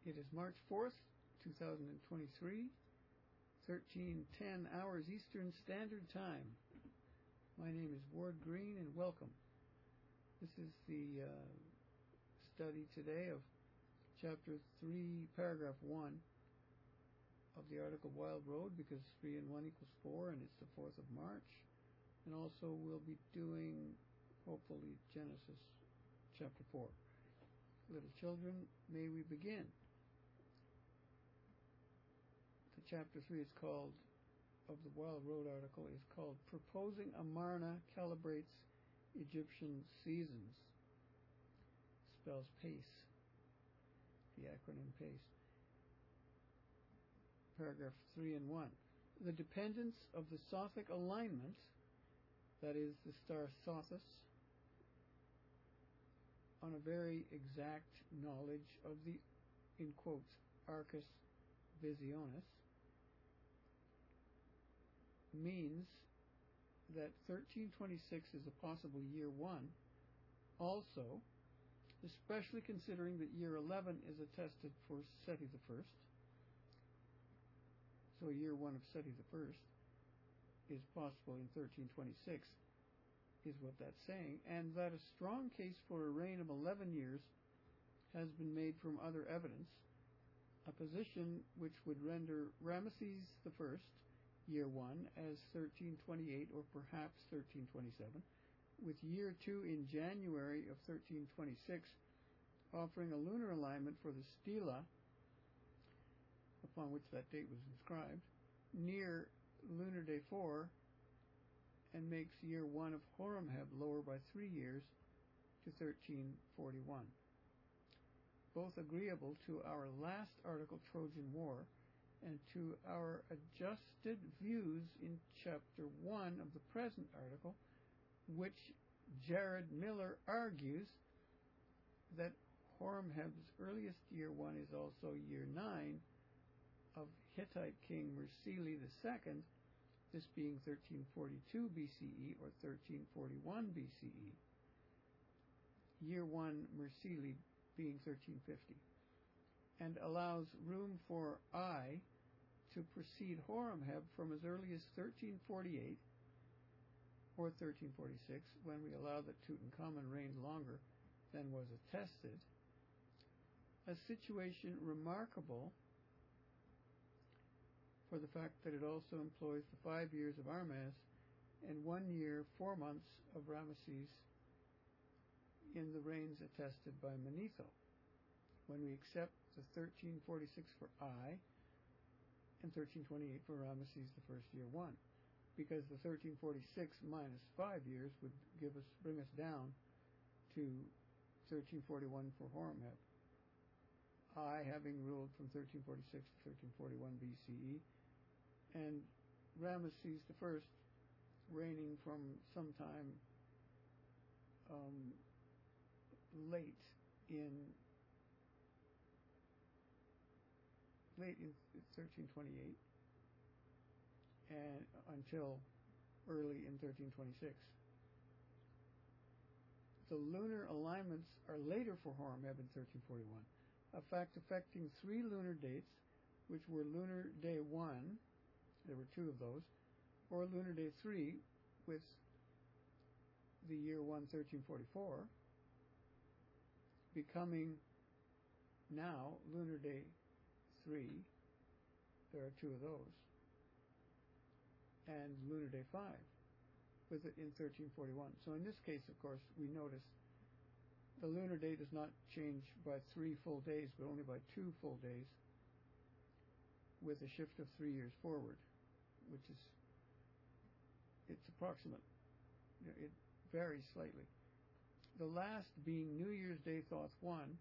It is March 4th, 2023, 13:10 hours Eastern Standard Time. My name is Ward Green, and welcome. This is the study today of Chapter 3, Paragraph 1 of the article Wild Road, because 3 and 1 equals 4, and it's the 4th of March. And also we'll be doing, hopefully, Genesis Chapter 4. Little children, may we begin. The Chapter 3 is called, of the Wild Road article, is called Proposing Amarna Calibrates Egyptian Seasons. Spells PACE, the acronym PACE. Paragraph 3 and 1. The dependence of the Sothic alignment, that is, the star Sothis, on a very exact knowledge of the, in quotes, Arcus Visionis, means that 1326 is a possible year 1 also, especially considering that year 11 is attested for Seti the First. So year 1 of Seti the First is possible in 1326, is what that's saying, and that a strong case for a reign of 11 years has been made from other evidence, a position which would render Ramesses the First, year 1, as 1328 or perhaps 1327, with year 2 in January of 1326 offering a lunar alignment for the stela, upon which that date was inscribed, near lunar day 4, and makes year 1 of Horemheb lower by 3 years to 1341. Both agreeable to our last article, Trojan War, and to our adjusted views in Chapter 1 of the present article, which Jared Miller argues that Horemheb's earliest year 1 is also year 9 of Hittite king Mursili II, this being 1342 BCE or 1341 BCE, year 1 Mursili being 1350, and allows room for I to precede Horemheb from as early as 1348 or 1346, when we allow that Tutankhamun reigned longer than was attested, a situation remarkable for the fact that it also employs the 5 years of Armaz and 1 year, 4 months of Ramesses in the reigns attested by Manetho, when we accept the 1346 for I and 1328 for Ramesses the First, year 1, because the 1346 minus 5 years would bring us down to 1341 for Horemheb, I having ruled from 1346 to 1341 BCE, and Ramesses the First reigning from sometime late in 1328 and until early in 1326. The lunar alignments are later for Horemheb in 1341, a fact affecting 3 lunar dates, which were lunar day 1, there were 2 of those, or lunar day 3 with the year 1 1344 becoming now lunar day 3, there are 2 of those, and lunar day 5 with it in 1341. So in this case, of course, we notice the lunar day does not change by 3 full days, but only by 2 full days, with a shift of 3 years forward, which is, it's approximate. It varies slightly. The last being New Year's Day Thoth 1.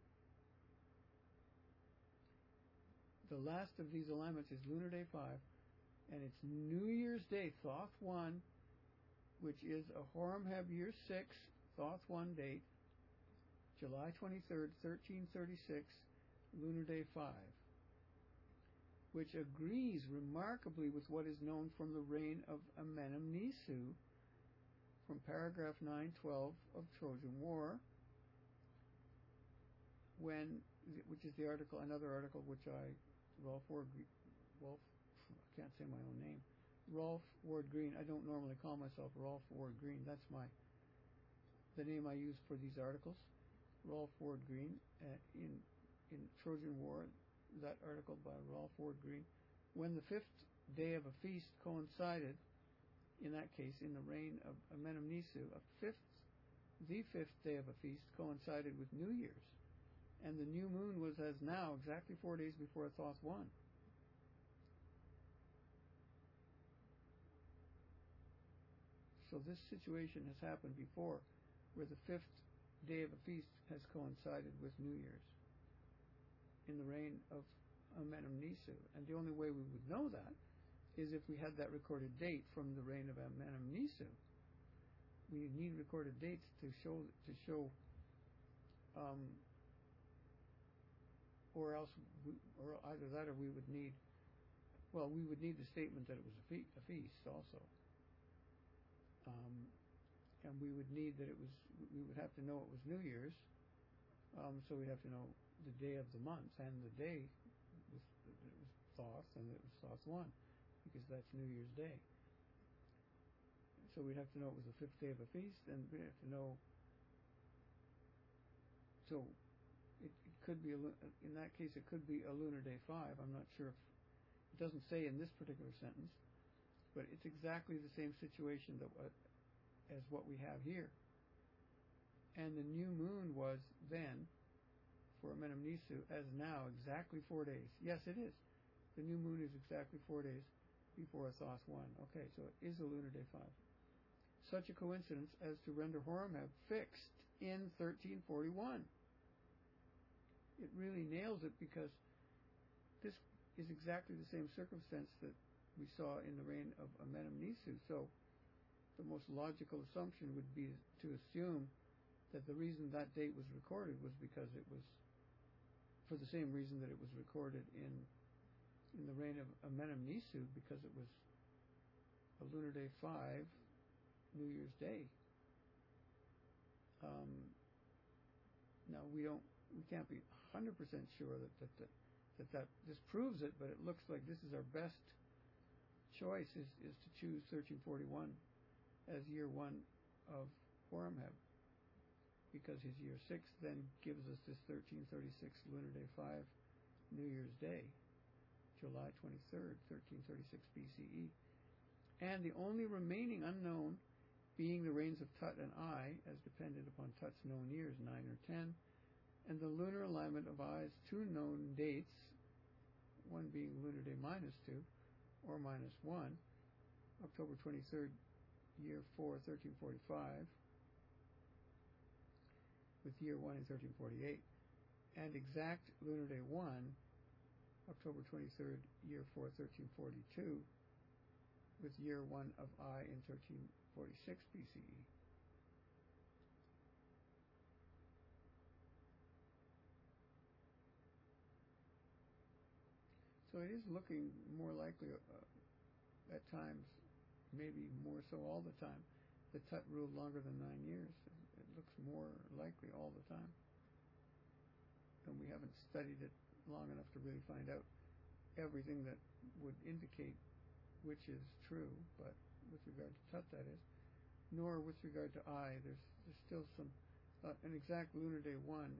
The last of these alignments is lunar day 5, and it's New Year's Day Thoth 1, which is a Horemheb year 6 Thoth 1 date, July 23rd, 1336, lunar day 5, which agrees remarkably with what is known from the reign of Amenemnisu, from paragraph 912 of Trojan War, which is the article, another article which Rolf, I can't say my own name, Rolf Ward Green. I don't normally call myself Rolf Ward Green. That's the name I use for these articles. Rolf Ward Green in Trojan War, that article by Rolf Ward Green. When the fifth day of a feast coincided, in that case, in the reign of Amenemnisu, the fifth day of a feast coincided with New Year's, and the new moon was as now exactly 4 days before Thoth 1. So this situation has happened before, where the fifth day of a feast has coincided with New Year's in the reign of Amenemnisu. And the only way we would know that is if we had that recorded date from the reign of Amenemnisu. We need recorded dates to show, or else, or either that, or we would need the statement that it was a feast also. And we would need that we would have to know it was New Year's, so we'd have to know the day of the month, and the day it was Thoth, and it was Thoth 1, because that's New Year's Day. So we'd have to know it was the fifth day of a feast, and we'd have to know, so it could be, in that case, it could be a lunar day 5. I'm not sure if, it doesn't say in this particular sentence, but it's exactly the same situation as what we have here. And the new moon was then, for Amenemnisu, as now, exactly 4 days. Yes, it is. The new moon is exactly 4 days before Thoth 1. Okay, so it is a lunar day 5. Such a coincidence as to render Horemheb fixed in 1341. It really nails it, because this is exactly the same circumstance that we saw in the reign of Amenemnisu. So the most logical assumption would be to assume that the reason that date was recorded was because it was for the same reason that it was recorded in the reign of Amenemnisu, because it was a lunar day 5, New Year's Day. Now we can't be 100% sure that this proves it, but it looks like this is our best choice, is to choose 1341 as year 1 of Horemheb, because his year 6 then gives us this 1336 lunar day 5, New Year's Day, July 23rd, 1336 BCE. And the only remaining unknown being the reigns of Tut and Ai, as dependent upon Tut's known years, 9 or 10, and the lunar alignment of Ai's two known dates, one being lunar day -2 or -1, October 23rd, year 4, 1345, with year 1 in 1348, and exact lunar day 1, October 23rd, year 4, 1342, with year 1 of Ai in 1346 BCE. So it is looking more likely at times, maybe more so all the time, that Tut ruled longer than 9 years. It looks more likely all the time. And we haven't studied it long enough to really find out everything that would indicate which is true, but with regard to Tut, that is, nor with regard to Ai. There's still some, an exact lunar day 1.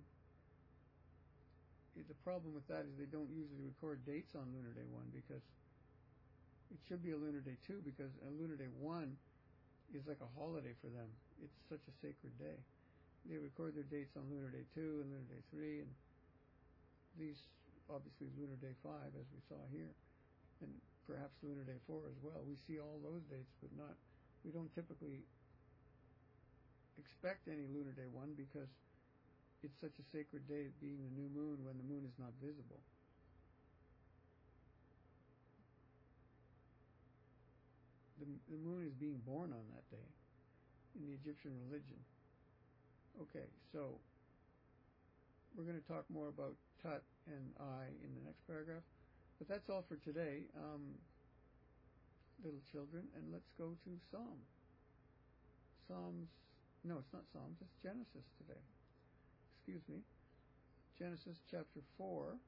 The problem with that is they don't usually record dates on lunar day 1, because it should be a lunar day 2, because a lunar day 1 is like a holiday for them. It's such a sacred day. They record their dates on lunar day 2 and lunar day 3, and these, obviously, lunar day 5, as we saw here, and perhaps lunar day 4 as well. We see all those dates, but we don't typically expect any lunar day 1, because it's such a sacred day, being the new moon, when the moon is not visible. The moon is being born on that day in the Egyptian religion. Okay, so we're going to talk more about Tut and Ai in the next paragraph, but that's all for today, little children, and let's go to Psalms. No, it's not Psalms, it's Genesis today. Excuse me. Genesis chapter 4.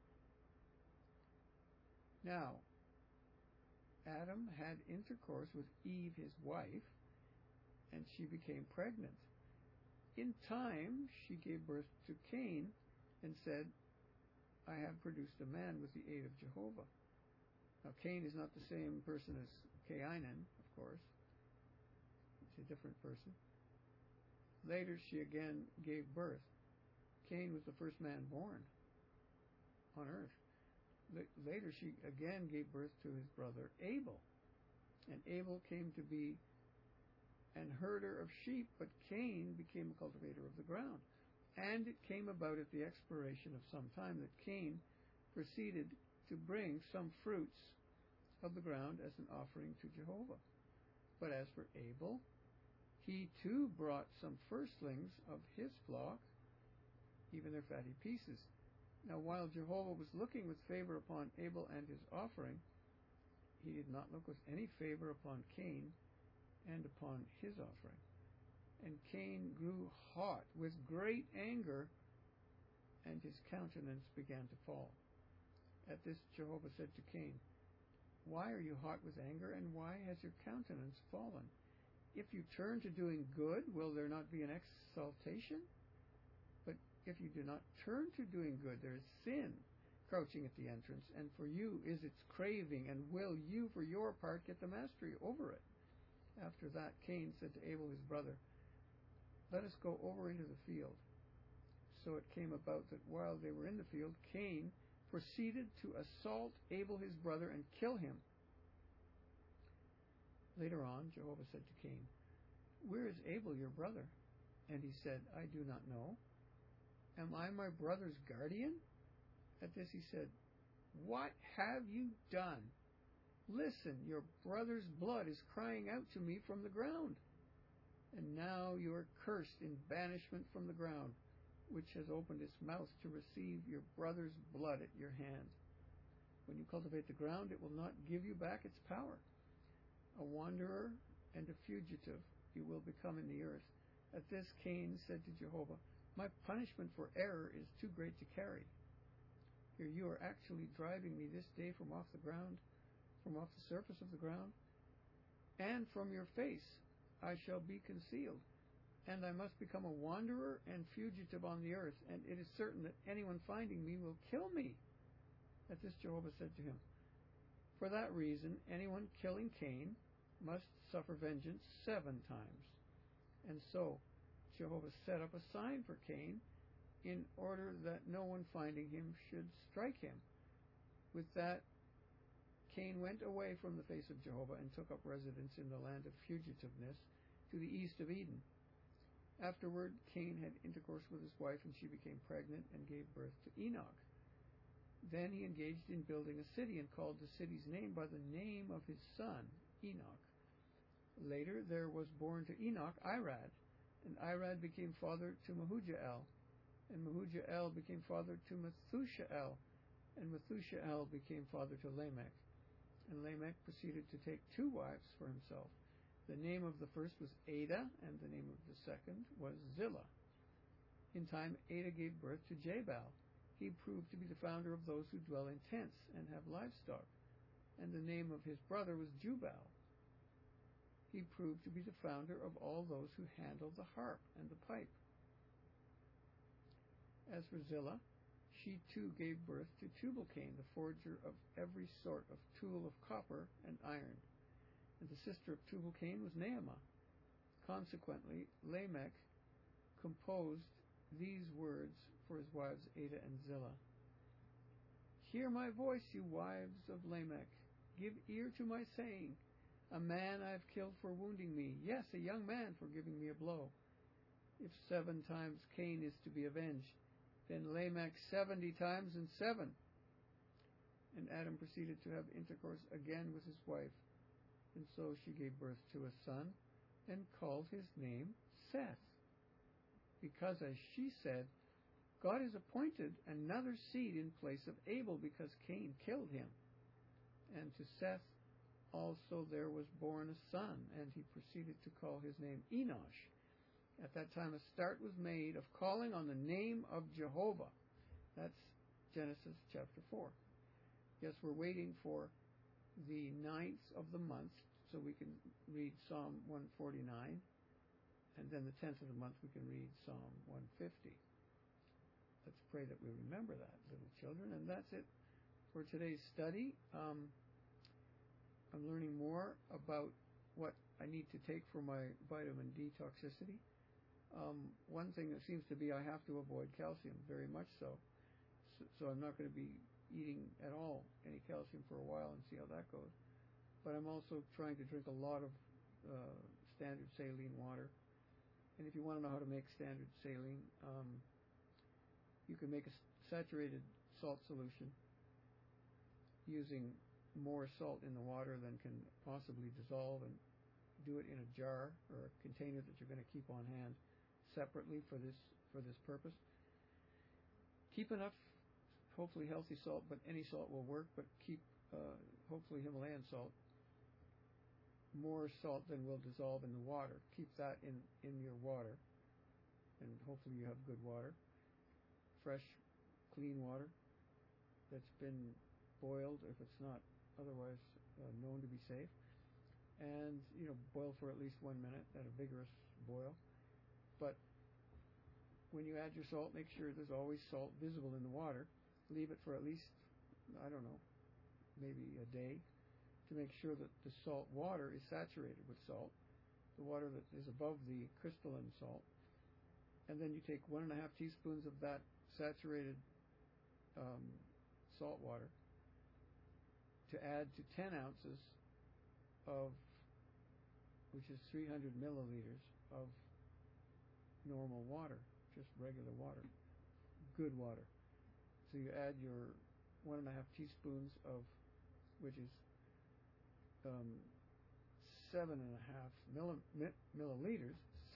Now, Adam had intercourse with Eve, his wife, and she became pregnant. In time, she gave birth to Cain and said, I have produced a man with the aid of Jehovah. Now, Cain is not the same person as Cainan, of course. It's a different person. Later, she again gave birth. Cain was the first man born on earth. Later, she again gave birth to his brother Abel. And Abel came to be an herder of sheep, but Cain became a cultivator of the ground. And it came about at the expiration of some time that Cain proceeded to bring some fruits of the ground as an offering to Jehovah. But as for Abel, he too brought some firstlings of his flock, even their fatty pieces. Now while Jehovah was looking with favor upon Abel and his offering, he did not look with any favor upon Cain and upon his offering. And Cain grew hot with great anger, and his countenance began to fall. At this Jehovah said to Cain, Why are you hot with anger, and why has your countenance fallen? If you turn to doing good, will there not be an exaltation? But if you do not turn to doing good, there is sin crouching at the entrance, and for you is its craving, and will you for your part get the mastery over it? After that, Cain said to Abel his brother, Let us go over into the field. So it came about that while they were in the field, Cain proceeded to assault Abel his brother and kill him. Later on, Jehovah said to Cain, Where is Abel your brother? And he said, I do not know. Am I my brother's guardian? At this he said, What have you done? Listen, your brother's blood is crying out to me from the ground. And now you are cursed in banishment from the ground, which has opened its mouth to receive your brother's blood at your hand. When you cultivate the ground, it will not give you back its power. A wanderer and a fugitive you will become in the earth. At this Cain said to Jehovah, My punishment for error is too great to carry. Here you are actually driving me this day from off the ground, from off the surface of the ground, and from your face I shall be concealed, and I must become a wanderer and fugitive on the earth, and it is certain that anyone finding me will kill me. At this Jehovah said to him, For that reason, anyone killing Cain must suffer vengeance 7 times. And so Jehovah set up a sign for Cain, in order that no one finding him should strike him. With that, Cain went away from the face of Jehovah and took up residence in the land of fugitiveness to the east of Eden. Afterward, Cain had intercourse with his wife, and she became pregnant and gave birth to Enoch. Then he engaged in building a city and called the city's name by the name of his son, Enoch. Later there was born to Enoch Irad, and Irad became father to Mehujael, and Mehujael became father to Methushael, and Methushael became father to Lamech. And Lamech proceeded to take 2 wives for himself. The name of the first was Ada, and the name of the second was Zillah. In time, Ada gave birth to Jabal. He proved to be the founder of those who dwell in tents and have livestock. And the name of his brother was Jubal. He proved to be the founder of all those who handle the harp and the pipe. As for Zillah, she too gave birth to Tubal-Cain, the forger of every sort of tool of copper and iron. And the sister of Tubal-Cain was Naamah. Consequently, Lamech composed these words for his wives Ada and Zillah. Hear my voice, you wives of Lamech. Give ear to my saying. A man I have killed for wounding me. Yes, a young man for giving me a blow. If 7 times Cain is to be avenged, then Lamech 70 times and 7. And Adam proceeded to have intercourse again with his wife. And so she gave birth to a son, and called his name Seth. Because, as she said, God has appointed another seed in place of Abel, because Cain killed him. And to Seth also there was born a son, and he proceeded to call his name Enosh. At that time a start was made of calling on the name of Jehovah. That's Genesis chapter 4. Yes, we're waiting for the 9th of the month so we can read Psalm 149, and then the 10th of the month we can read Psalm 150. Let's pray that we remember that, little children. And that's it for today's study. I'm learning more about what I need to take for my vitamin D toxicity. One thing that seems to be I have to avoid calcium, very much so. So I'm not going to be eating at all any calcium for a while and see how that goes. But I'm also trying to drink a lot of standard saline water. And if you want to know how to make standard saline, you can make a saturated salt solution using more salt in the water than can possibly dissolve, and do it in a jar or a container that you're going to keep on hand separately for this purpose. Keep enough, hopefully healthy salt, but any salt will work, but keep hopefully Himalayan salt, more salt than will dissolve in the water. Keep that in your water, and hopefully you have good water, fresh, clean water that's been boiled if it's not otherwise known to be safe, and boil for at least 1 minute at a vigorous boil. But when you add your salt, make sure there's always salt visible in the water. Leave it for at least, I don't know, maybe a day, to make sure that the salt water is saturated with salt, the water that is above the crystalline salt. And then you take 1.5 teaspoons of that saturated salt water to add to 10 ounces of, which is 300 milliliters of normal water, just regular water, good water. So you add your 1.5 teaspoons of, which is 7.5 milliliters,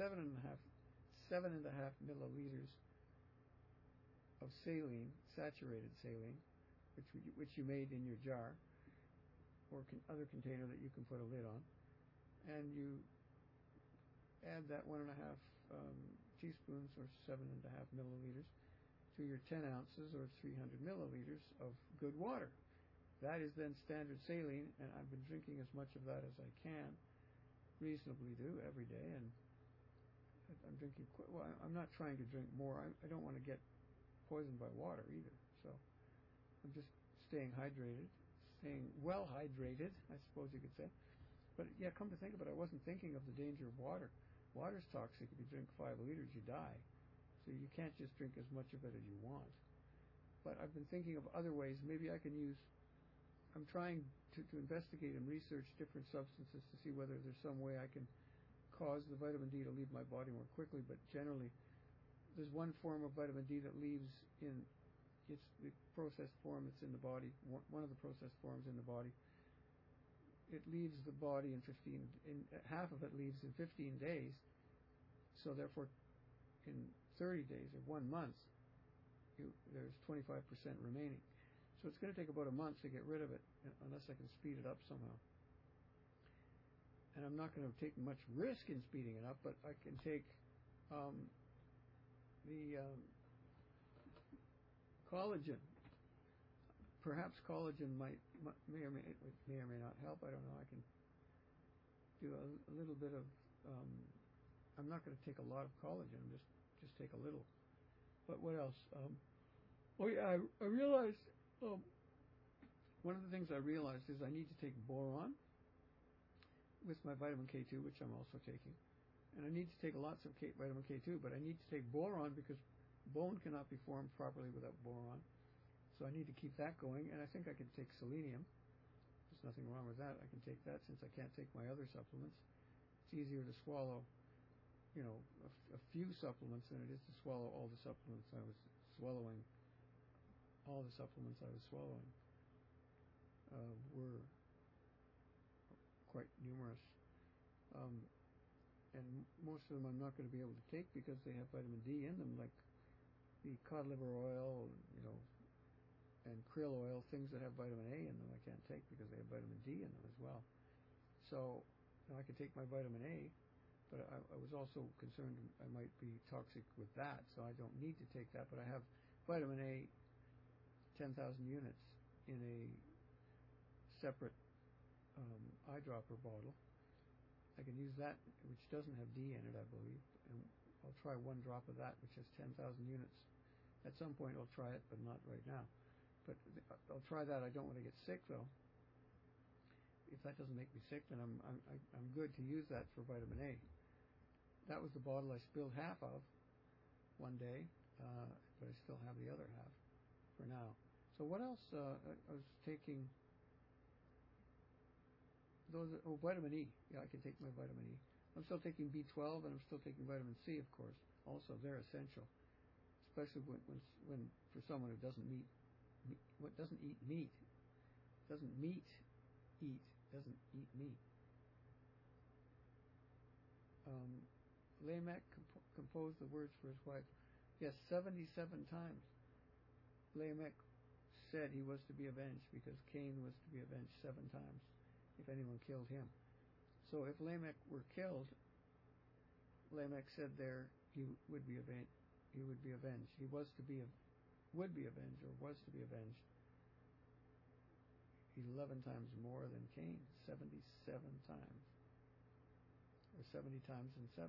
7.5 milliliters of saline, saturated saline, which you made in your jar or other container that you can put a lid on, and you add that 1.5 teaspoons or 7.5 milliliters to your 10 ounces or 300 milliliters of good water. That is then standard saline, and I've been drinking as much of that as I can reasonably do every day, and I'm drinking well, I'm not trying to drink more. I don't want to get poisoned by water either, so I'm just staying hydrated, staying well hydrated, I suppose you could say. But yeah, come to think of it, I wasn't thinking of the danger of water. Water's toxic. If you drink 5 liters, you die. So you can't just drink as much of it as you want. But I've been thinking of other ways. Maybe I can use, I'm trying to investigate and research different substances to see whether there's some way I can cause the vitamin D to leave my body more quickly. But generally, there's one form of vitamin D that leaves in, it's the processed form that's in the body, one of the processed forms in the body. It leaves the body half of it leaves in 15 days. So therefore, in 30 days or 1 month, there's 25% remaining. So it's going to take about a month to get rid of it, unless I can speed it up somehow. And I'm not going to take much risk in speeding it up, but I can take the collagen. Perhaps collagen may or may not help. I don't know. I can do a little bit of. I'm not going to take a lot of collagen. Just take a little. But what else? I realized one of the things I realized is I need to take boron with my vitamin K2, which I'm also taking, and I need to take lots of vitamin K2. But I need to take boron because bone cannot be formed properly without boron. So I need to keep that going, and I think I can take selenium. There's nothing wrong with that. I can take that since I can't take my other supplements. It's easier to swallow, a few supplements than it is to swallow all the supplements I was swallowing. All the supplements I was swallowing were quite numerous. And most of them I'm not going to be able to take because they have vitamin D in them, like the cod liver oil, and krill oil, things that have vitamin A in them I can't take because they have vitamin D in them as well. So I could take my vitamin A, but I was also concerned I might be toxic with that, so I don't need to take that. But I have vitamin A 10,000 units in a separate eyedropper bottle. I can use that, which doesn't have D in it, I believe, and I'll try one drop of that, which has 10,000 units. At some point I'll try it, but not right now. But I'll try that. I don't want to get sick, though. If that doesn't make me sick, then I'm good to use that for vitamin A. That was the bottle I spilled half of one day, but I still have the other half for now. So what else? I was taking those. Oh, vitamin E. Yeah, I can take my vitamin E. I'm still taking B12, and I'm still taking vitamin C, of course. Also, they're essential, especially when for someone who doesn't eat meat. Lamech composed the words for his wife. Yes, 77 times. Lamech said he was to be avenged because Cain was to be avenged 7 times if anyone killed him. So if Lamech were killed, Lamech said there he would be avenged. He would be avenged. He would be avenged, or was to be avenged 11 times more than Cain, 77 times, or 70 times and 7.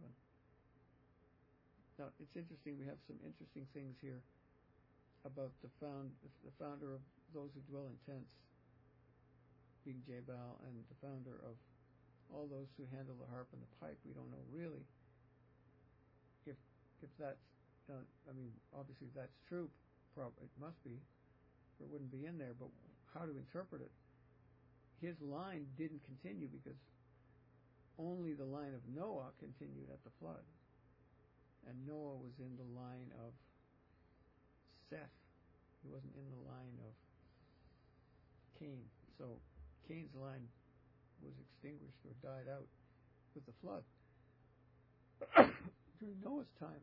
Now it's interesting. We have some interesting things here about the founder of those who dwell in tents, being Jabal, and the founder of all those who handle the harp and the pipe. We don't know really if that's. I mean, obviously if that's true. It must be, or it wouldn't be in there. But how to interpret it? His line didn't continue because only the line of Noah continued at the flood, and Noah was in the line of Seth. He wasn't in the line of Cain. So Cain's line was extinguished or died out with the flood during Noah's time.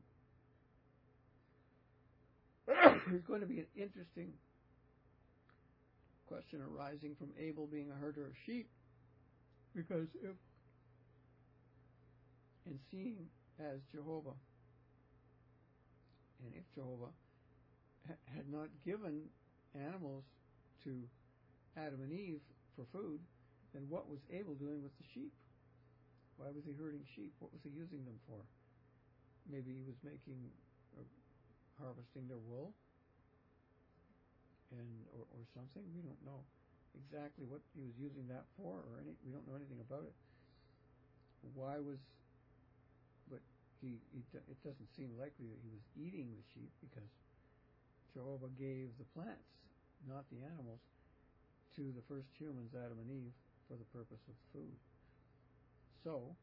There's going to be an interesting question arising from Abel being a herder of sheep, because if, in seeing as Jehovah, and if Jehovah had not given animals to Adam and Eve for food, then what was Abel doing with the sheep? Why was he herding sheep? What was he using them for? Maybe he was harvesting their wool, or something. We don't know exactly what he was using that for, we don't know anything about it. Why was? But it doesn't seem likely that he was eating the sheep, because Jehovah gave the plants, not the animals, to the first humans, Adam and Eve, for the purpose of food. So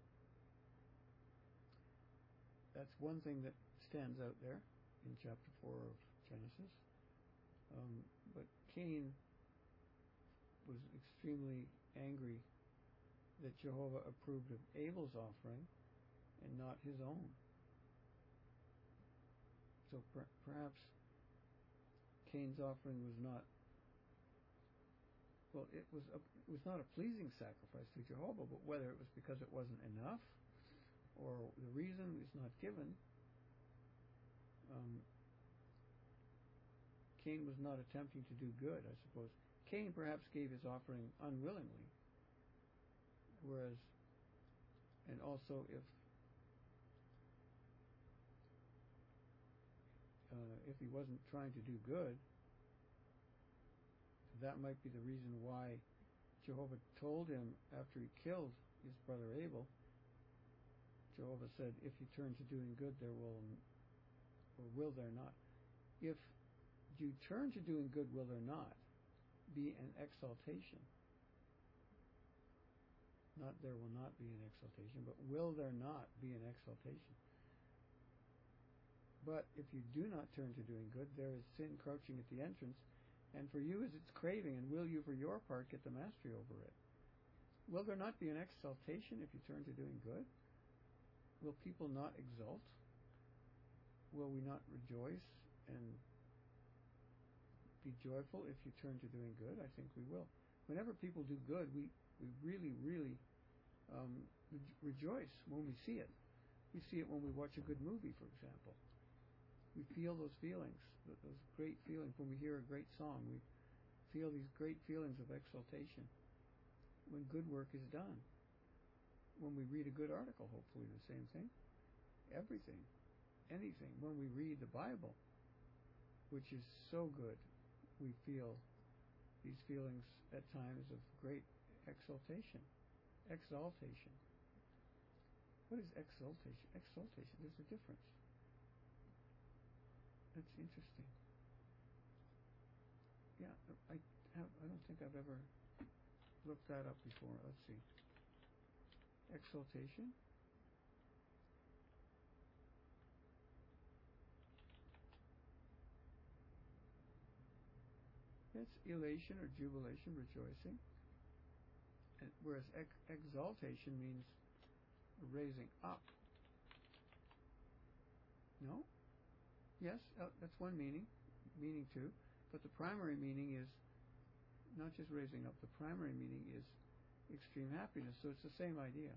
that's one thing that stands out there in chapter 4 of Genesis. But Cain was extremely angry that Jehovah approved of Abel's offering and not his own. So perhaps Cain's offering was not, it was not a pleasing sacrifice to Jehovah, but whether it was because it wasn't enough or the reason is not given, Cain was not attempting to do good, I suppose. Cain perhaps gave his offering unwillingly, whereas, and also if he wasn't trying to do good, that might be the reason why Jehovah told him after he killed his brother Abel. Jehovah said, if you turn to doing good, there will there not? If you turn to doing good, will there not be an exaltation? Not there will not be an exaltation, but will there not be an exaltation? But if you do not turn to doing good, there is sin crouching at the entrance, and for you is its craving, and will you for your part get the mastery over it? Will there not be an exaltation if you turn to doing good? Will people not exult? Will we not rejoice and be joyful if you turn to doing good? I think we will. Whenever people do good, we really, really rejoice when we see it. We see it when we watch a good movie, for example. We feel those feelings, those great feelings. When we hear a great song, we feel these great feelings of exaltation. When good work is done. When we read a good article, hopefully the same thing. Everything. Anything. When we read the Bible, which is so good, we feel these feelings at times of great exaltation. Exaltation. What is exaltation? Exaltation. There's a difference. That's interesting. Yeah, I don't think I've ever looked that up before. Let's see. Exaltation. It's elation or jubilation, rejoicing. And whereas exaltation means raising up. No? Yes, that's one meaning. Meaning two. But the primary meaning is not just raising up. The primary meaning is extreme happiness. So it's the same idea.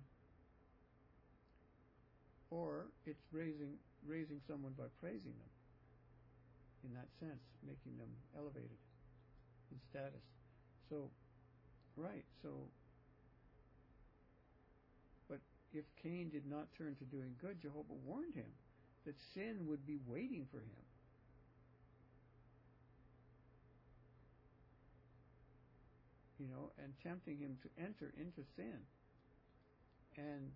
Or it's raising someone by praising them. In that sense, making them elevated in status. So, right, so, but if Cain did not turn to doing good, Jehovah warned him that sin would be waiting for him. You know, and tempting him to enter into sin. And,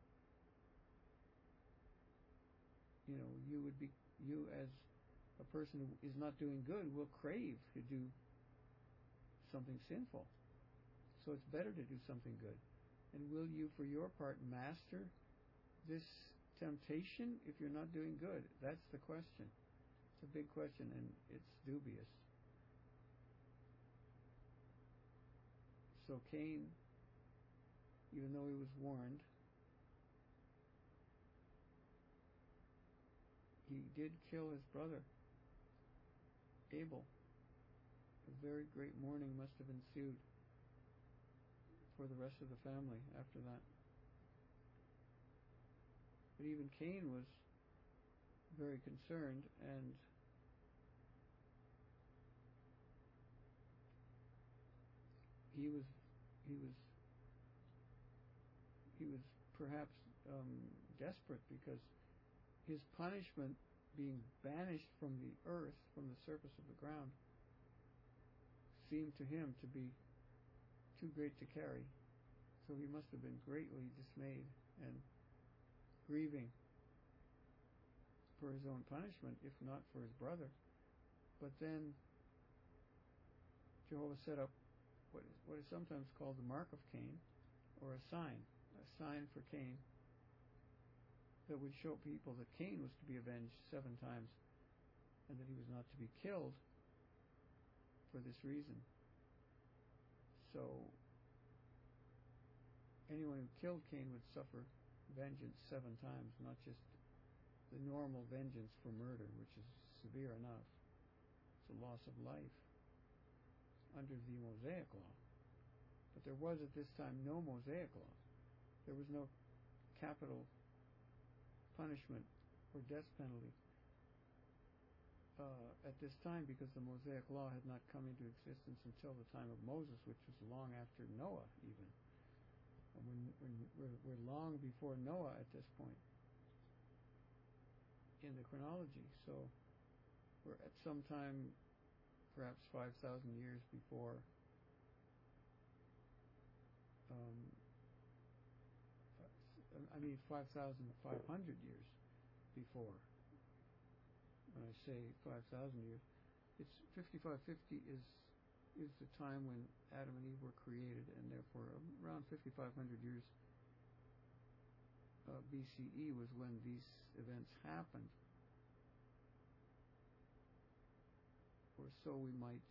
you know, you as a person who is not doing good will crave to do something sinful. So it's better to do something good. And will you, for your part, master this temptation if you're not doing good? That's the question. It's a big question, and it's dubious. So Cain, even though he was warned, he did kill his brother, Abel. A very great mourning must have ensued for the rest of the family after that. But even Cain was very concerned, and he was perhaps desperate, because his punishment, being banished from the earth, from the surface of the ground, seemed to him to be too great to carry. So he must have been greatly dismayed and grieving for his own punishment, if not for his brother. But then Jehovah set up what is sometimes called the mark of Cain, or a sign for Cain, that would show people that Cain was to be avenged 7 times, and that he was not to be killed for this reason. So anyone who killed Cain would suffer vengeance 7 times, not just the normal vengeance for murder, which is severe enough. It's a loss of life under the Mosaic law. But there was at this time no Mosaic law. There was no capital punishment or death penalty at this time, because the Mosaic law had not come into existence until the time of Moses, which was long after Noah even. And we're long before Noah at this point in the chronology. So we're at some time, perhaps 5,000 years before 5,500 years before. When I say 5,000 years, it's 5550 is the time when Adam and Eve were created, and therefore around 5,500 years BCE was when these events happened, or so we might,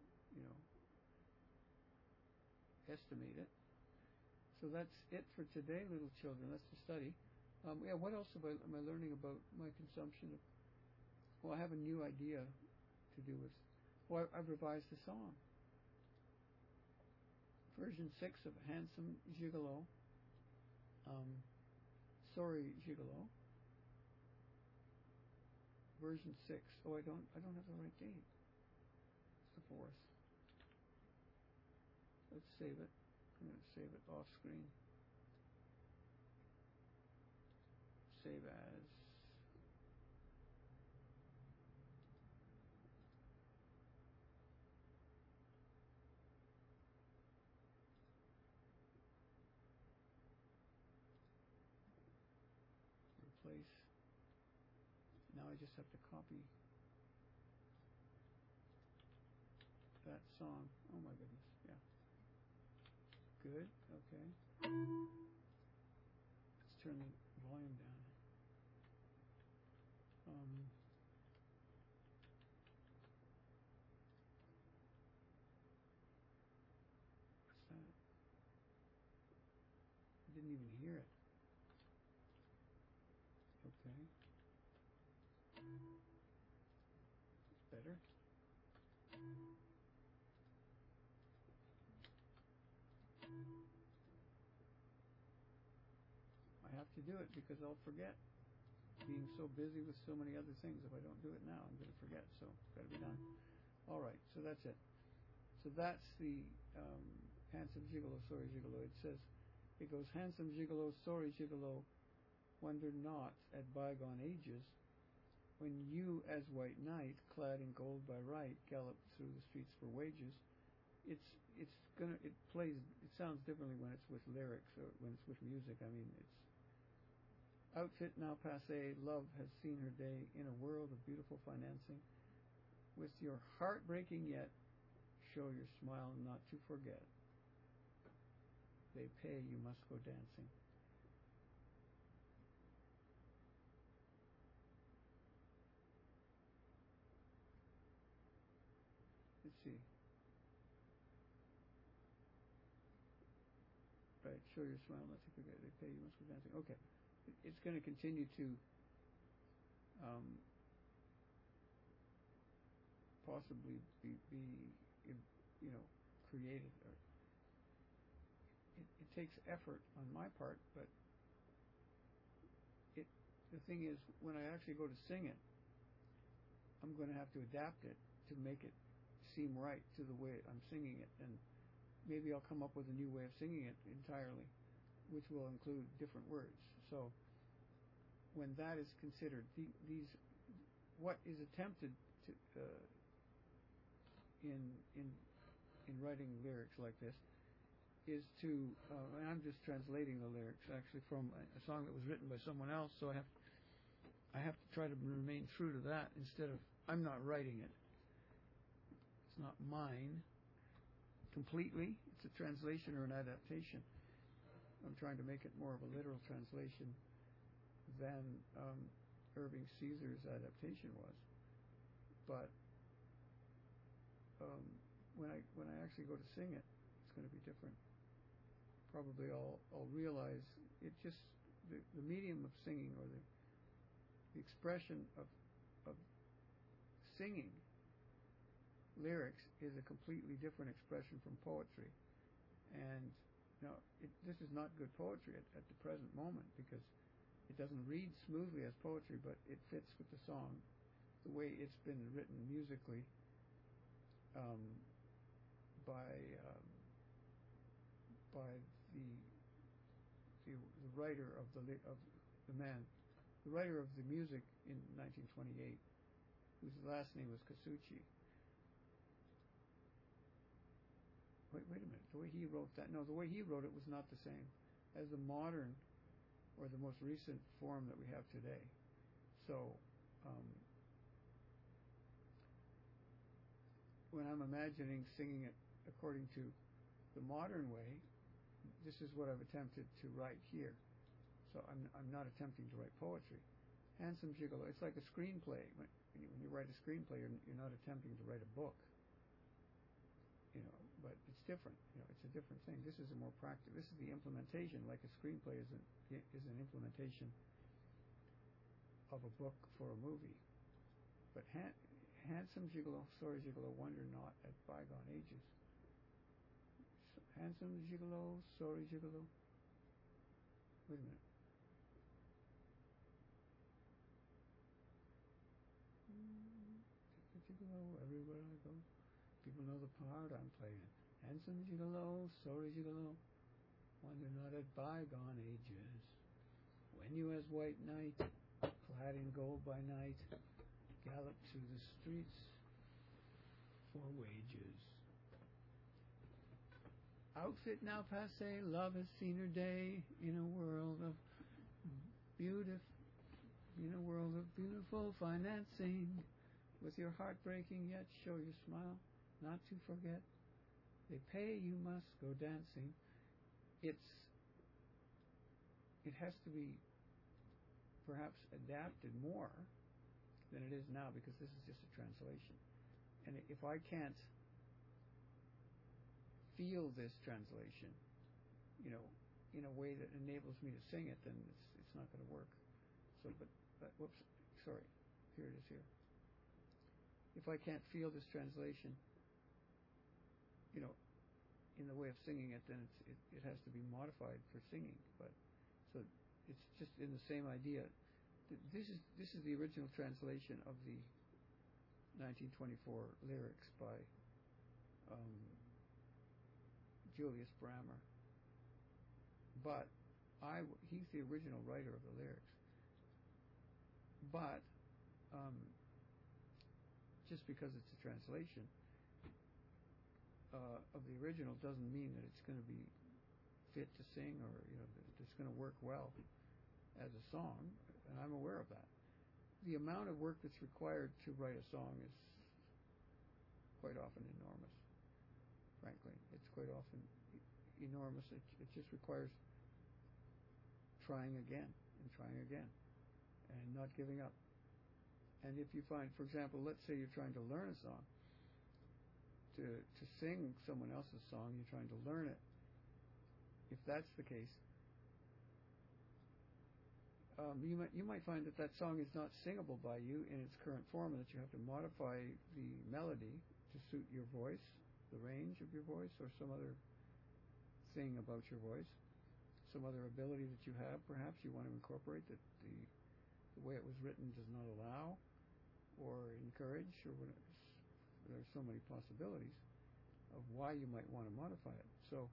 estimate it. So that's it for today, little children. That's the study. What else am I learning about my consumption of? Well, I have a new idea to do with. Well, I've revised the song. Version 6 of Handsome Gigolo. Sorry, Gigolo. version 6. Oh, I don't have the right date. It's the 4th. Let's save it. I'm going to save it off screen. Save as. Replace. Now I just have to copy that song. Oh my goodness. Yeah. Good. Okay. Let's turn the volume down. What's that? I didn't even hear it. Okay. Better. I have to do it because I'll forget. Being so busy with so many other things, if I don't do it now, I'm going to forget. So it's got to be done. All right. So that's it. So that's the handsome gigolo, sorry gigolo. It says, it goes, handsome gigolo, sorry gigolo, wonder not at bygone ages, when you as white knight, clad in gold by right, gallop through the streets for wages. It sounds differently when it's with lyrics or when it's with music. I mean, it's outfit now passé, love has seen her day in a world of beautiful financing. With your heart breaking yet, show your smile not to forget. They pay, you must go dancing. Let's see. Right, show your smile not to forget. They pay, you must go dancing. Okay. It's going to continue to possibly be created. Or it takes effort on my part, but the thing is, when I actually go to sing it, I'm going to have to adapt it to make it seem right to the way I'm singing it, and maybe I'll come up with a new way of singing it entirely, which will include different words. So when that is considered, what is attempted to in writing lyrics like this is to, and I'm just translating the lyrics actually from a song that was written by someone else, so I have to try to remain true to that instead of, I'm not writing it. It's not mine completely. It's a translation or an adaptation. I'm trying to make it more of a literal translation than Irving Caesar's adaptation was. But when I actually go to sing it, it's going to be different. Probably I'll realize it just the medium of singing, or the expression of singing lyrics is a completely different expression from poetry. And this is not good poetry at the present moment, because it doesn't read smoothly as poetry, but it fits with the song, the way it's been written musically by the writer of the writer of the music in 1928, whose last name was Casucci. Wait a minute. The way he wrote that, the way he wrote it was not the same as the modern or the most recent form that we have today. So when I'm imagining singing it according to the modern way, this is what I've attempted to write here. So I'm not attempting to write poetry. Handsome Gigolo, it's like a screenplay. When you write a screenplay, you're not attempting to write a book. But it's different. It's a different thing. This is a more practical. This is the implementation, like a screenplay is an implementation of a book for a movie. But handsome Gigolo, sorry Gigolo, wonder not at bygone ages. Handsome Gigolo, sorry Gigolo. Wait a minute. gigolo, everywhere I go. People know the part I'm playing. Handsome gigolo, sorry gigolo, wonder not at bygone ages. When you as white knight, clad in gold by night, gallop through the streets for wages. Outfit now passé, love has seen her day in a world of beautiful financing. With your heart breaking yet show your smile, not to forget. They pay, you must go dancing. It has to be perhaps adapted more than it is now, because this is just a translation. And if I can't feel this translation, in a way that enables me to sing it, then it's not going to work. So, but whoops, sorry, here it is here. If I can't feel this translation, in the way of singing it, then it has to be modified for singing. But so it's just in the same idea. This is the original translation of the 1924 lyrics by Julius Brammer. But he's the original writer of the lyrics. But just because it's a translation of the original doesn't mean that it's going to be fit to sing, or that it's going to work well as a song. And I'm aware of that. The amount of work that's required to write a song is quite often enormous. Frankly, it's quite often enormous. It just requires trying again and trying again, and not giving up. And if you find, for example, let's say you're trying to learn a song, to sing someone else's song, you're trying to learn it. If that's the case, you might find that song is not singable by you in its current form, and that you have to modify the melody to suit your voice, the range of your voice, or some other thing about your voice, some other ability that you have. Perhaps you want to incorporate that the way it was written does not allow or encourage, or whatever. There are so many possibilities of why you might want to modify it. So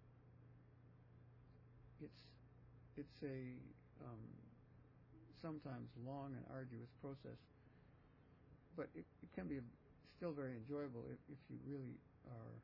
it's a sometimes long and arduous process, but it can be still very enjoyable if you really are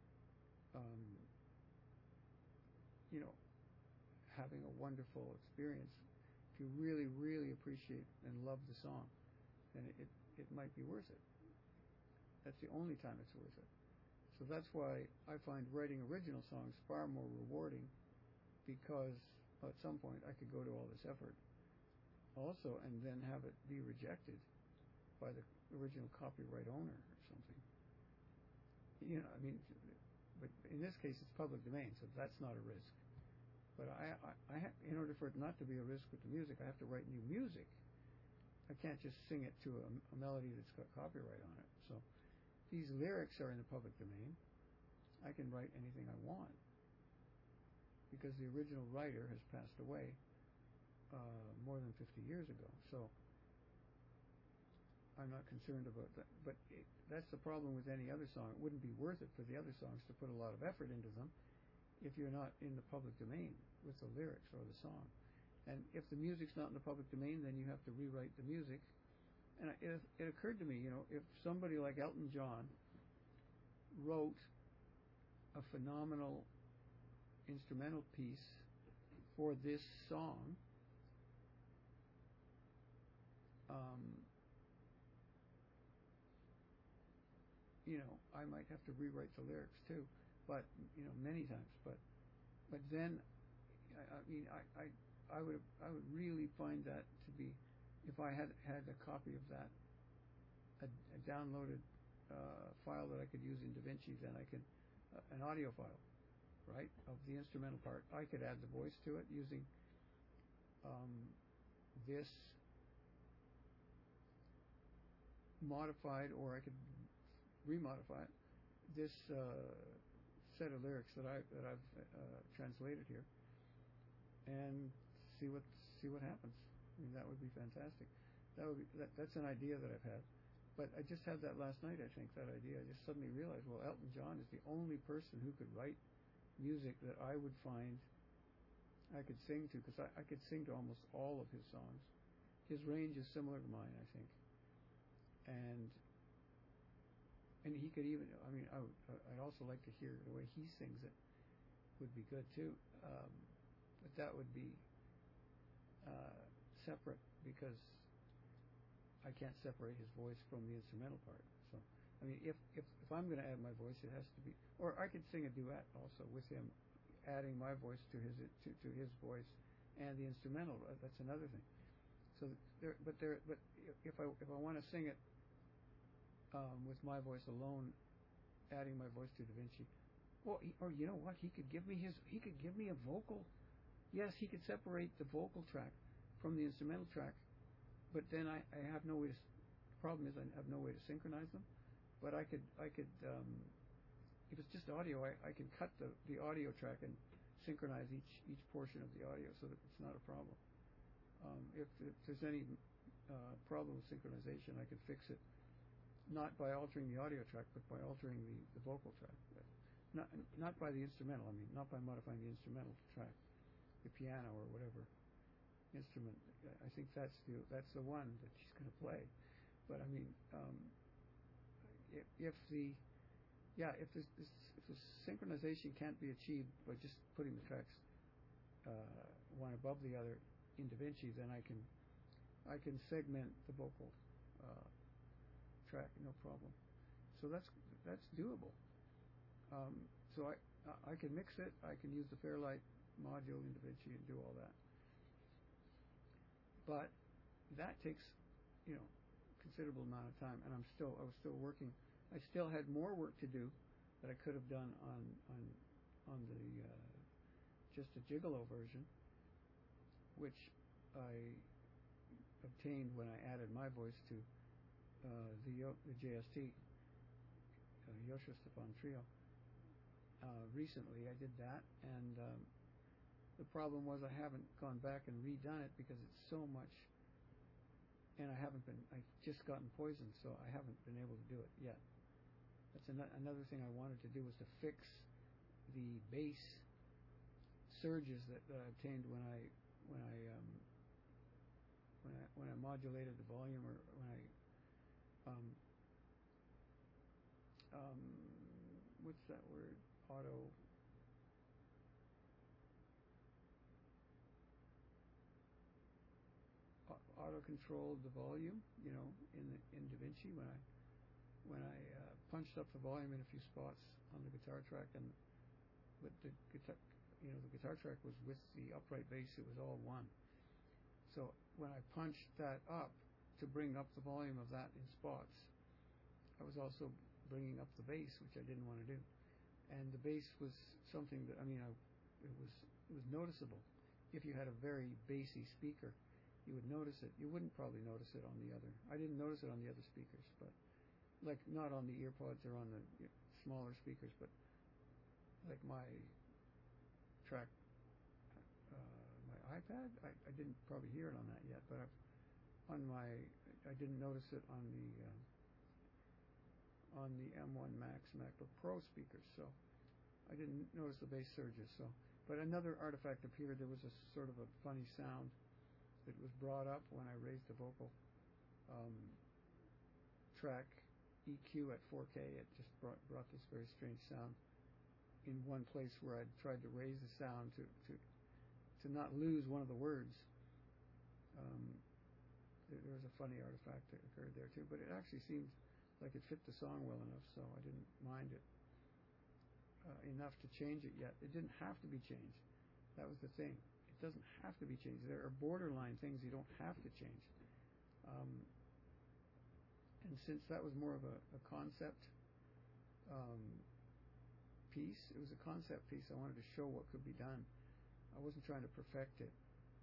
having a wonderful experience. If you really, really appreciate and love the song, then it might be worth it. That's the only time it's worth it. So that's why I find writing original songs far more rewarding, because at some point I could go to all this effort also and then have it be rejected by the original copyright owner or something. But in this case it's public domain, so that's not a risk. But in order for it not to be a risk with the music, I have to write new music. I can't just sing it to a melody that's got copyright on it. So these lyrics are in the public domain. I can write anything I want, because the original writer has passed away more than 50 years ago. So I'm not concerned about that. But that's the problem with any other song. It wouldn't be worth it for the other songs to put a lot of effort into them if you're not in the public domain with the lyrics or the song. And if the music's not in the public domain, then you have to rewrite the music. And it occurred to me, if somebody like Elton John wrote a phenomenal instrumental piece for this song, I might have to rewrite the lyrics too, but many times. But then, I would really find that to be, if I had a copy of that, a downloaded file that I could use in DaVinci, then I could an audio file, right, of the instrumental part. I could add the voice to it using this modified, or I could remodify it, this set of lyrics that I've translated here, and see what happens. I mean, that would be fantastic. That's an idea that I've had, But I just had that last night, I think, that idea. I just suddenly realized, well, Elton John is the only person who could write music that I would find I could sing to, because I could sing to almost all of his songs. His range is similar to mine, I think. And he could even, I mean, I'd also like to hear the way he sings it. Would be good too. But that would be separate, because I can't separate his voice from the instrumental part. So, I mean, if I'm going to add my voice, it has to be, or I could sing a duet also with him, adding my voice to his voice and the instrumental. That's another thing. So, but if I want to sing it with my voice alone, adding my voice to Da Vinci, well, or you know what, he could give me a vocal. Yes, he could separate the vocal track from the instrumental track, but then I have no way to. The problem is I have no way to synchronize them. But I could if it's just audio, I can cut the audio track and synchronize each portion of the audio, so that it's not a problem. If there's any problem with synchronization, I could fix it, not by altering the audio track, but by altering the vocal track. Not by the instrumental. I mean, not by modifying the instrumental track, the piano or whatever instrument. I think that's the one that she's going to play. But I mean, if the synchronization can't be achieved by just putting the tracks one above the other in Da Vinci, then I can segment the vocal track, no problem. So that's doable. So I can mix it. I can use the Fairlight module in Da Vinci and do all that. But that takes, considerable amount of time, and I was still working. I still had more work to do that I could have done on the just a Gigolo version, which I obtained when I added my voice to the JST Joshua Stefan Trio. Recently I did that, and the problem was I haven't gone back and redone it because it's so much, and I've just gotten poisoned, so I haven't been able to do it yet. That's another thing I wanted to do, was to fix the bass surges that I obtained when I modulated the volume, or when I what's that word? Auto controlled the volume, in Da Vinci, when I punched up the volume in a few spots on the guitar track, but the guitar track was with the upright bass. It was all one. So when I punched that up to bring up the volume of that in spots, I was also bringing up the bass, which I didn't want to do. And the bass was something that, it was noticeable. If you had a very bassy speaker, you would notice it. You wouldn't probably notice it on the other. I didn't notice it on the other speakers, but not on the earpods or on the smaller speakers, but like my track, my iPad, I didn't probably hear it on that yet, but I didn't notice it on the M1 Max MacBook Pro speakers, so I didn't notice the bass surges. So, but another artifact appeared. There was a sort of a funny sound that was brought up when I raised the vocal track EQ at 4K. It just brought this very strange sound in one place where I'd tried to raise the sound to not lose one of the words. There was a funny artifact that occurred there too, but it actually seemed like it fit the song well enough, so I didn't mind it enough to change it yet. It didn't have to be changed. That was the thing. It doesn't have to be changed. There are borderline things you don't have to change. And since that was more of a concept piece, it was a concept piece. I wanted to show what could be done. I wasn't trying to perfect it.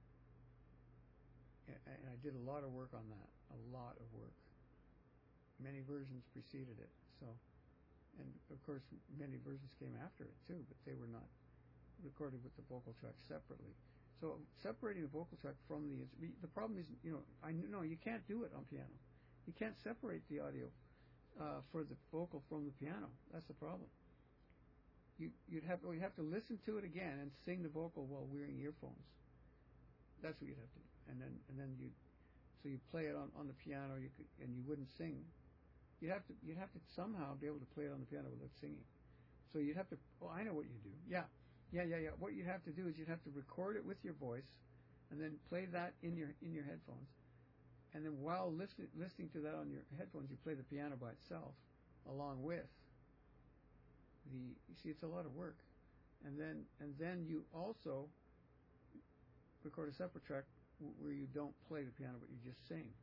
And I did a lot of work on that. A lot of work. Many versions preceded it. So, and of course, many versions came after it too, but they were not recorded with the vocal track separately. So separating the vocal track from the problem is, I know you can't do it on piano. You can't separate the audio for the vocal from the piano. That's the problem. You'd have to listen to it again and sing the vocal while wearing earphones. That's what you'd have to do. And then you play it on the piano, and you wouldn't sing. You'd have to somehow be able to play it on the piano without singing. So you'd have to. Oh, I know what you do. Yeah. What you'd have to do is you'd have to record it with your voice, and then play that in your headphones. And then while listening to that on your headphones, you play the piano by itself, along with you see, it's a lot of work. And then you also record a separate track where you don't play the piano, but you just sing.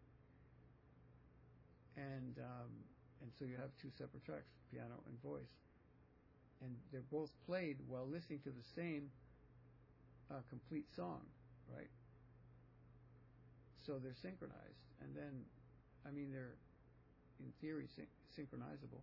And so you have two separate tracks, piano and voice. And they're both played while listening to the same complete song, right? So they're synchronized. And then, I mean, they're, in theory, synchronizable.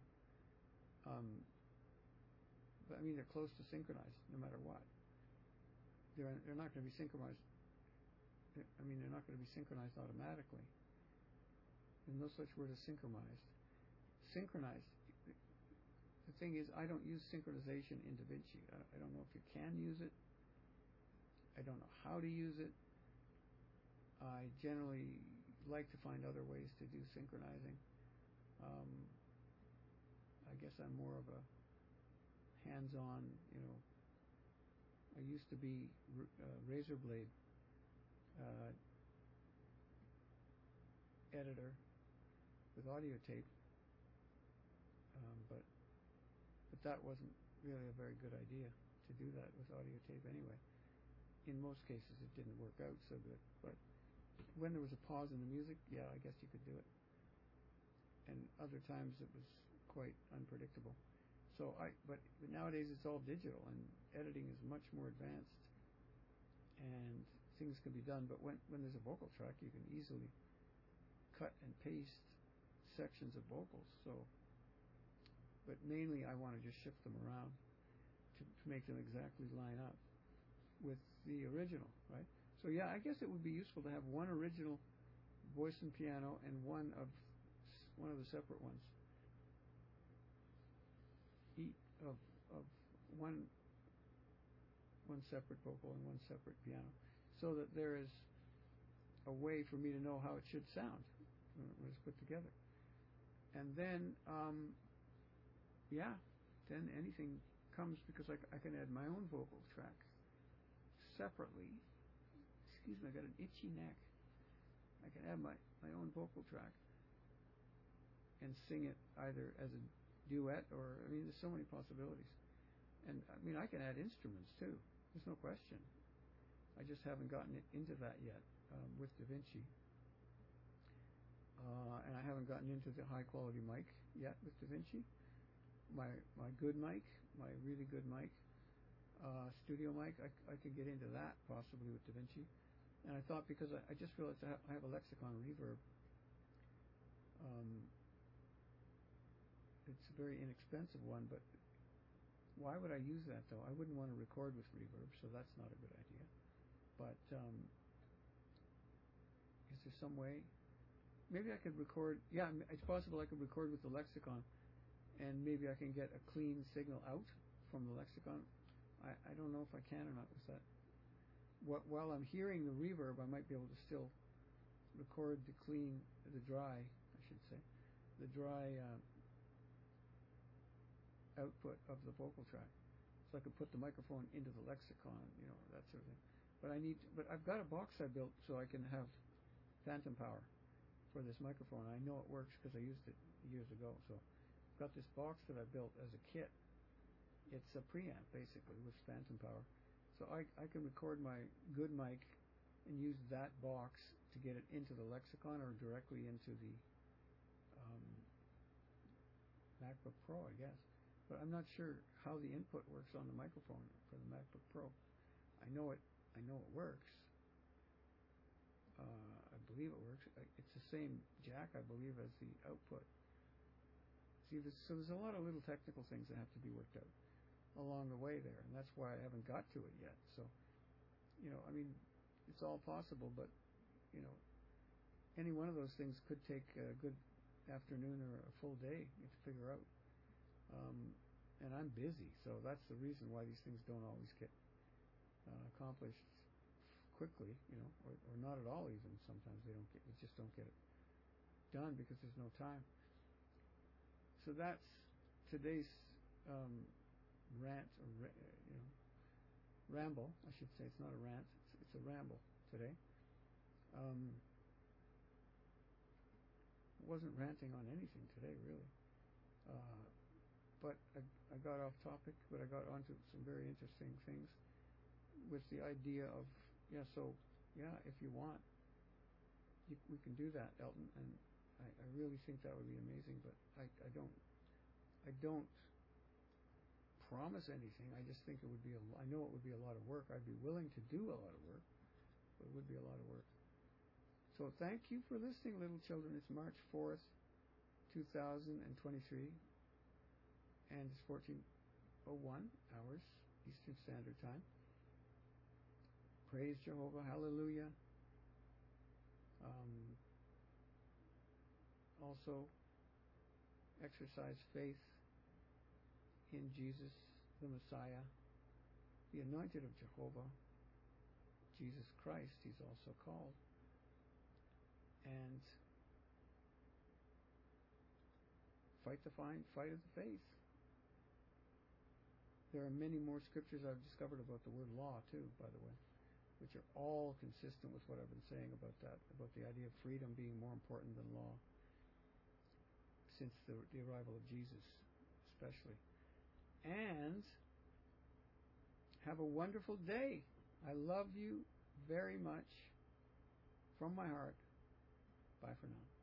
But I mean, they're close to synchronized, no matter what. They're not going to be synchronized. I mean, they're not going to be synchronized automatically. There's no such word as synchronized. Synchronized. The thing is, I don't use synchronization in DaVinci. I don't know if you can use it. I don't know how to use it. I generally like to find other ways to do synchronizing. I guess I'm more of a hands-on, I used to be Razorblade editor with audio tape, but that wasn't really a very good idea to do that with audio tape anyway. In most cases it didn't work out so good, but when there was a pause in the music, yeah, I guess you could do it. And other times it was quite unpredictable. So but nowadays it's all digital, and editing is much more advanced, and things can be done. But when there's a vocal track, you can easily cut and paste sections of vocals. So, but mainly I want to just shift them around to make them exactly line up with the original, right? So yeah, I guess it would be useful to have one original voice and piano and one of the separate ones. Of one separate vocal and one separate piano, so that there is a way for me to know how it should sound when it's put together. And then, then anything comes, because I can add my own vocal track separately. Excuse me, I got an itchy neck. I can add my own vocal track and sing it either as a duet, or, I mean, there's so many possibilities. And I mean, I can add instruments too. There's no question. I just haven't gotten into that yet with DaVinci. And I haven't gotten into the high quality mic yet with DaVinci. My good mic, my really good mic, studio mic, I could get into that possibly with DaVinci. And I thought, because I just realized I have a Lexicon Reverb. It's a very inexpensive one, but why would I use that, though? I wouldn't want to record with reverb, so that's not a good idea. But is there some way? Maybe I could record. Yeah, it's possible I could record with the Lexicon, and maybe I can get a clean signal out from the Lexicon. I don't know if I can or not with that. While I'm hearing the reverb, I might be able to still record the dry output of the vocal track, so I could put the microphone into the Lexicon, that sort of thing. But I've got a box I built so I can have phantom power for this microphone. I know it works because I used it years ago. So I've got this box that I built as a kit. It's a preamp basically with phantom power. So I can record my good mic and use that box to get it into the Lexicon or directly into the MacBook Pro, I guess. But I'm not sure how the input works on the microphone for the MacBook Pro. I know it works. I believe it works. It's the same jack, I believe, as the output. See, so there's a lot of little technical things that have to be worked out along the way there, and that's why I haven't got to it yet. So, I mean, it's all possible, but any one of those things could take a good afternoon or a full day to figure out. And I'm busy, so that's the reason why these things don't always get accomplished quickly, or not at all. Even sometimes we just don't get it done because there's no time. So that's today's rant, or ramble, I should say. It's not a rant; it's a ramble today. Wasn't ranting on anything today, really. But I got off topic, but I got onto some very interesting things with the idea of, if you want, we can do that, Elton, and I really think that would be amazing, but I don't promise anything. I just think it would be I know it would be a lot of work. I'd be willing to do a lot of work, but it would be a lot of work. So thank you for listening, little children. It's March 4th, 2023, and it's 14:01 hours Eastern Standard Time. Praise Jehovah, hallelujah. Also, exercise faith in Jesus, the Messiah, the Anointed of Jehovah, Jesus Christ, he's also called. And fight the fight of the faith. There are many more scriptures I've discovered about the word law too, by the way, which are all consistent with what I've been saying about that, about the idea of freedom being more important than law, since the arrival of Jesus, especially. And have a wonderful day. I love you very much from my heart. Bye for now.